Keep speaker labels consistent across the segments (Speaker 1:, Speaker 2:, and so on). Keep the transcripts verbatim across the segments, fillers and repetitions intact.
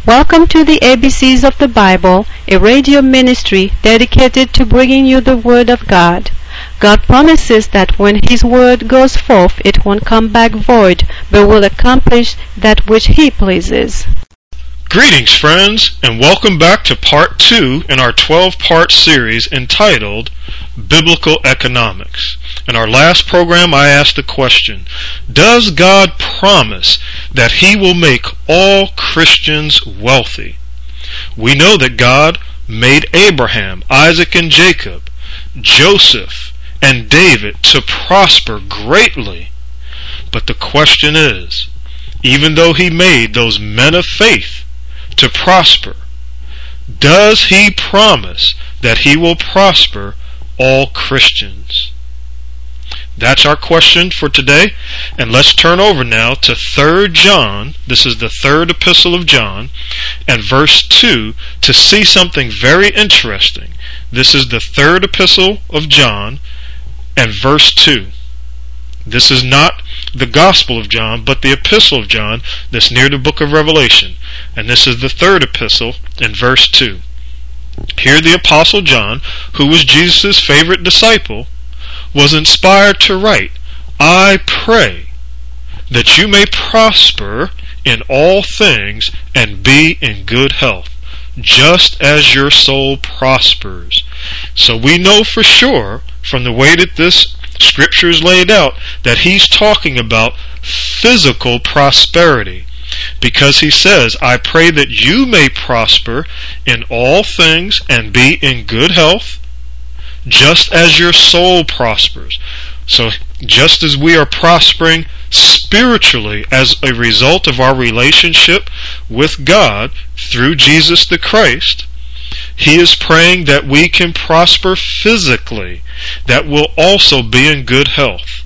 Speaker 1: Welcome to the A B Cs of the Bible, a radio ministry dedicated to bringing you the Word of God. God promises that when His Word goes forth, it won't come back void, but will accomplish that which He pleases.
Speaker 2: Greetings, friends, and welcome back to part two in our twelve-part series entitled Biblical Economics. In our last program, I asked the question, does God promise that He will make all Christians wealthy? We know that God made Abraham, Isaac, and Jacob, Joseph, and David to prosper greatly. But the question is, even though He made those men of faith to prosper, does He promise that He will prosper all Christians? That's our question for today, and let's turn over now to Third John. This is the third epistle of John, and verse two, to see something very interesting. This is the third epistle of John, and verse two. This is not the Gospel of John, but the Epistle of John that's near the book of Revelation. And this is the third epistle in verse two. Here the Apostle John, who was Jesus' favorite disciple, was inspired to write, I pray that you may prosper in all things and be in good health, just as your soul prospers. So we know for sure from the way that this Scripture is laid out that he's talking about physical prosperity, because he says, I pray that you may prosper in all things and be in good health, just as your soul prospers. So just as we are prospering spiritually as a result of our relationship with God through Jesus the Christ, he is praying that we can prosper physically, that we'll also be in good health.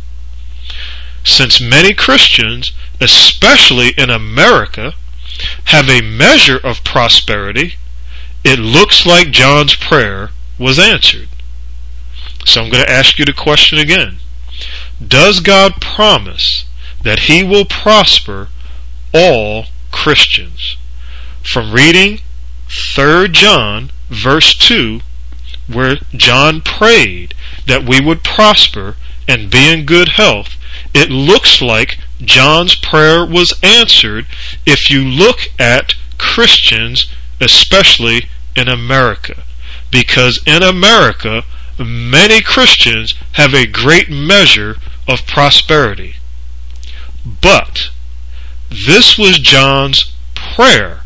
Speaker 2: Since many Christians, especially in America, have a measure of prosperity, it looks like John's prayer was answered. So I'm going to ask you the question again. Does God promise that He will prosper all Christians? From reading Third John verse two, where John prayed that we would prosper and be in good health, it looks like John's prayer was answered if you look at Christians, especially in America. Because in America, many Christians have a great measure of prosperity. But this was John's prayer,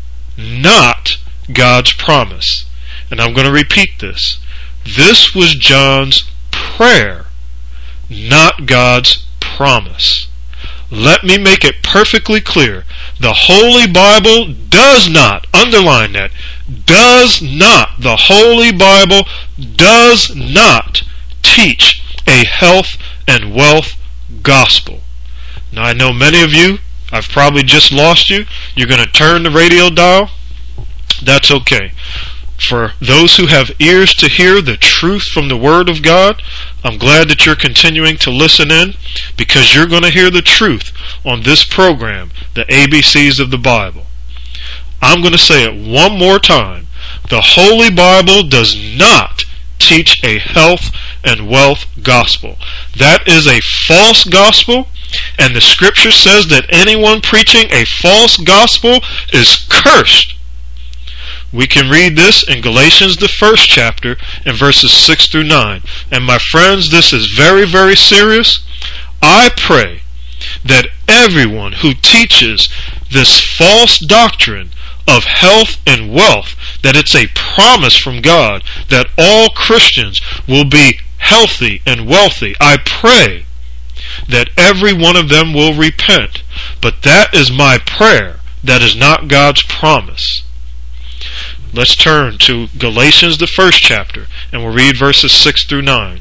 Speaker 2: not God's promise. And I'm going to repeat this. This was John's prayer, not God's promise. Let me make it perfectly clear. The Holy Bible does not, underline that, does not, the Holy Bible does not teach a health and wealth gospel. Now I know many of you, I've probably just lost you. You're going to turn the radio dial. That's okay. For those who have ears to hear the truth from the Word of God, I'm glad that you're continuing to listen in, because you're going to hear the truth on this program, the A B Cs of the Bible. I'm going to say it one more time. The Holy Bible does not teach a health and wealth gospel. That is a false gospel, and the Scripture says that anyone preaching a false gospel is cursed. We can read this in Galatians, the first chapter, in verses six through nine. And my friends, this is very, very serious. I pray that everyone who teaches this false doctrine of health and wealth, that it's a promise from God that all Christians will be healthy and wealthy, I pray that every one of them will repent. But that is my prayer. That is not God's promise. Let's turn to Galatians, the first chapter, and we'll read verses six through nine.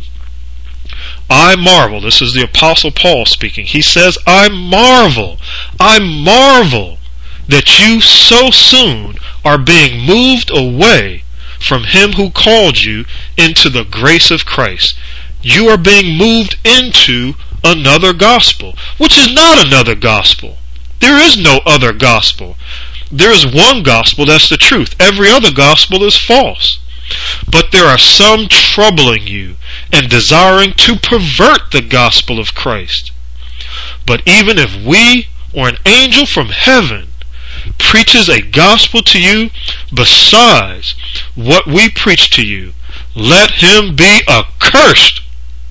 Speaker 2: I marvel, this is the Apostle Paul speaking. He says, I marvel, I marvel that you so soon are being moved away from Him who called you into the grace of Christ. You are being moved into another gospel, which is not another gospel. There is no other gospel. There is one gospel that's the truth. Every other gospel is false. But there are some troubling you and desiring to pervert the gospel of Christ. But even if we or an angel from heaven preaches a gospel to you besides what we preach to you, let him be accursed.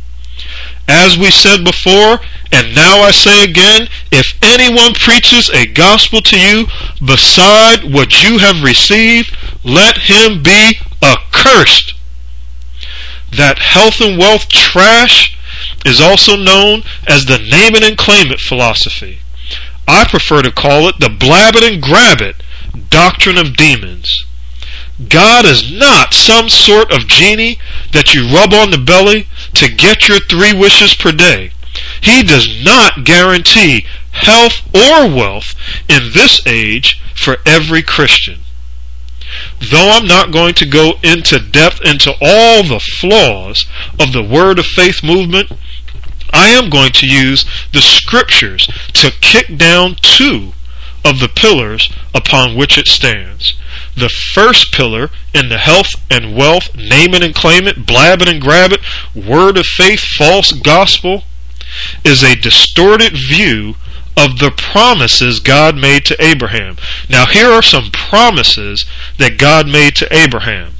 Speaker 2: As we said before, and now I say again, if anyone preaches a gospel to you beside what you have received, let him be accursed. That health and wealth trash is also known as the name it and claim it philosophy. I prefer to call it the blab it and grab it doctrine of demons. God is not some sort of genie that you rub on the belly to get your three wishes per day. He does not guarantee health or wealth in this age for every Christian. Though I'm not going to go into depth into all the flaws of the Word of Faith movement, I am going to use the scriptures to kick down two of the pillars upon which it stands. The first pillar in the health and wealth, name it and claim it, blab it and grab it, word of faith, false gospel, is a distorted view of the promises God made to Abraham. Now here are some promises that God made to Abraham.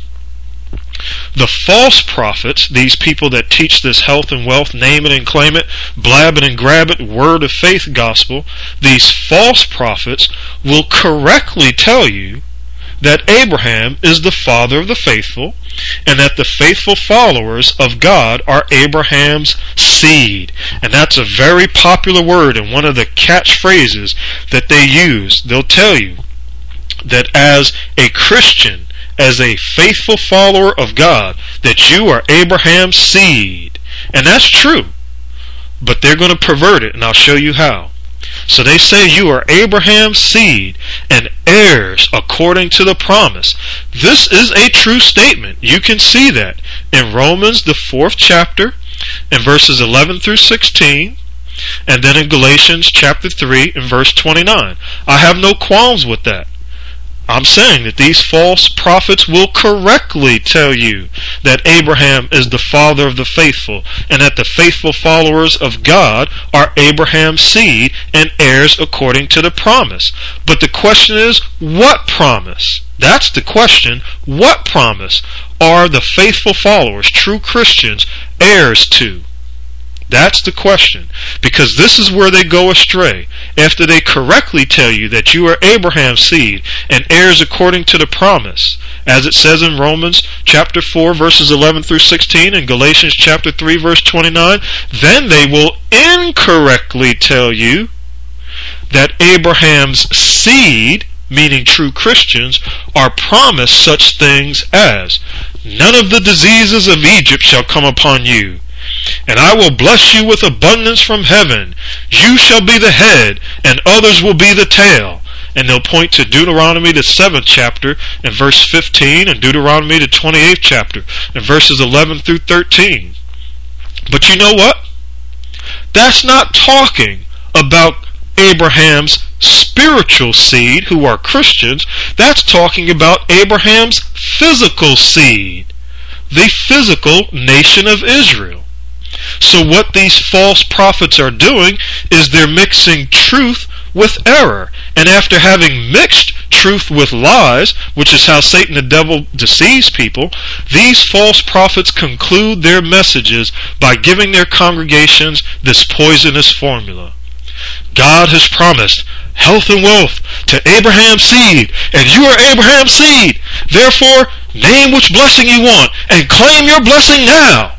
Speaker 2: The false prophets, these people that teach this health and wealth, name it and claim it, blab it and grab it, word of faith gospel, these false prophets will correctly tell you that Abraham is the father of the faithful, and that the faithful followers of God are Abraham's seed. And that's a very popular word and one of the catchphrases that they use. They'll tell you that as a Christian, as a faithful follower of God, that you are Abraham's seed. And that's true. But they're going to pervert it, and I'll show you how. So they say you are Abraham's seed and heirs according to the promise. This is a true statement. You can see that in Romans, the fourth chapter, in verses eleven through sixteen, and then in Galatians chapter three, in verse twenty-nine. I have no qualms with that. I'm saying that these false prophets will correctly tell you that Abraham is the father of the faithful, and that the faithful followers of God are Abraham's seed and heirs according to the promise. But the question is, what promise? That's the question. What promise are the faithful followers, true Christians, heirs to? That's the question. Because this is where they go astray. After they correctly tell you that you are Abraham's seed and heirs according to the promise, as it says in Romans chapter four verses eleven through sixteen and Galatians chapter three verse twenty-nine, then they will incorrectly tell you that Abraham's seed, meaning true Christians, are promised such things as, none of the diseases of Egypt shall come upon you, and I will bless you with abundance from heaven. You shall be the head, and others will be the tail. And they'll point to Deuteronomy, the seventh chapter, and verse fifteen, and Deuteronomy, the twenty-eighth chapter, and verses eleven through thirteen. But you know what? That's not talking about Abraham's spiritual seed, who are Christians. That's talking about Abraham's physical seed, the physical nation of Israel. So what these false prophets are doing is they're mixing truth with error. And after having mixed truth with lies, which is how Satan the devil deceives people, these false prophets conclude their messages by giving their congregations this poisonous formula. God has promised health and wealth to Abraham's seed, and you are Abraham's seed. Therefore, name which blessing you want and claim your blessing now.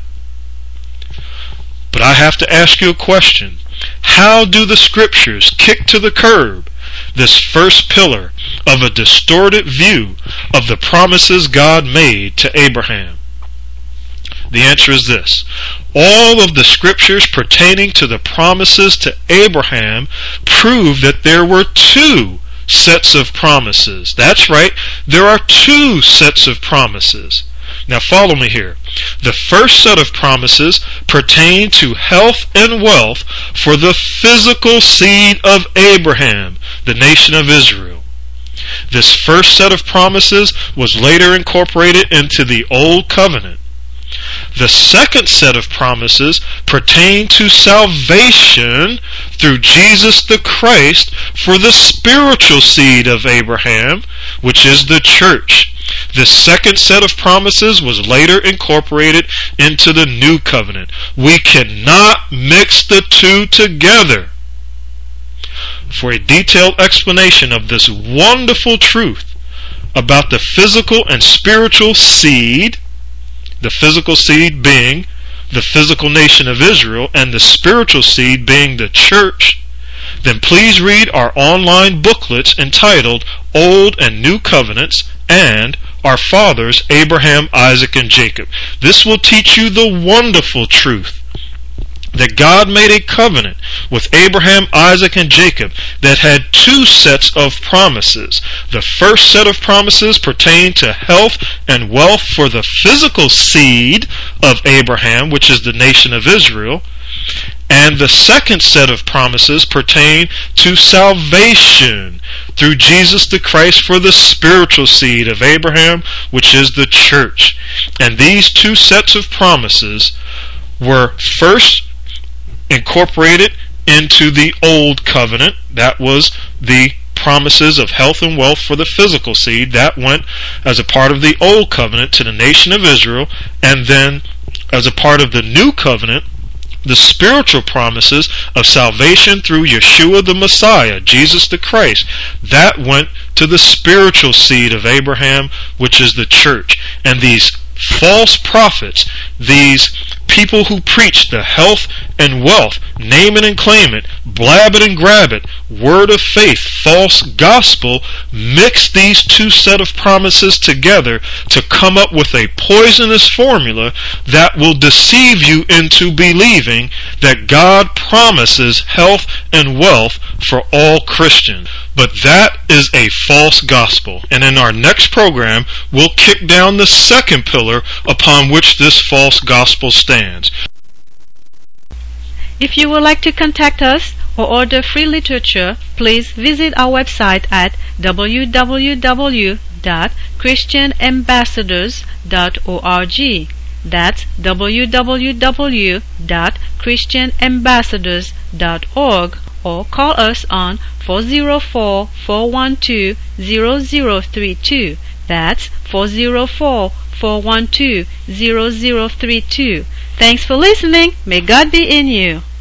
Speaker 2: But I have to ask you a question. How do the scriptures kick to the curb this first pillar of a distorted view of the promises God made to Abraham? The answer is this. All of the scriptures pertaining to the promises to Abraham prove that there were two sets of promises. That's right, there are two sets of promises. Now follow me here. The first set of promises pertain to health and wealth for the physical seed of Abraham, the nation of Israel. This first set of promises was later incorporated into the Old Covenant. The second set of promises pertain to salvation through Jesus the Christ for the spiritual seed of Abraham, which is the church. This second set of promises was later incorporated into the New Covenant. We cannot mix the two together. For a detailed explanation of this wonderful truth about the physical and spiritual seed, the physical seed being the physical nation of Israel and the spiritual seed being the church, then please read our online booklets entitled Old and New Covenants and Our Fathers Abraham, Isaac, and Jacob. This will teach you the wonderful truth that God made a covenant with Abraham, Isaac, and Jacob that had two sets of promises. The first set of promises pertained to health and wealth for the physical seed of Abraham, which is the nation of Israel. And the second set of promises pertain to salvation through Jesus the Christ for the spiritual seed of Abraham, which is the church. And these two sets of promises were first incorporated into the Old Covenant. That was the promises of health and wealth for the physical seed. That went as a part of the Old Covenant to the nation of Israel. And then as a part of the New Covenant, the spiritual promises of salvation through Yeshua the Messiah, Jesus the Christ, that went to the spiritual seed of Abraham, which is the church. And these false prophets, these people who preach the health and wealth, name it and claim it, blab it and grab it, word of faith, false gospel, mix these two set of promises together to come up with a poisonous formula that will deceive you into believing that God promises health and wealth for all Christians. But that is a false gospel. And in our next program, we'll kick down the second pillar upon which this false gospel stands.
Speaker 1: If you would like to contact us or order free literature, please visit our website at w w w dot christian ambassadors dot org. That's w w w dot christian ambassadors dot org, or call us on four oh four, four one two, zero zero three two. That's four oh four, four one two, zero zero three two. Thanks for listening. May God be in you.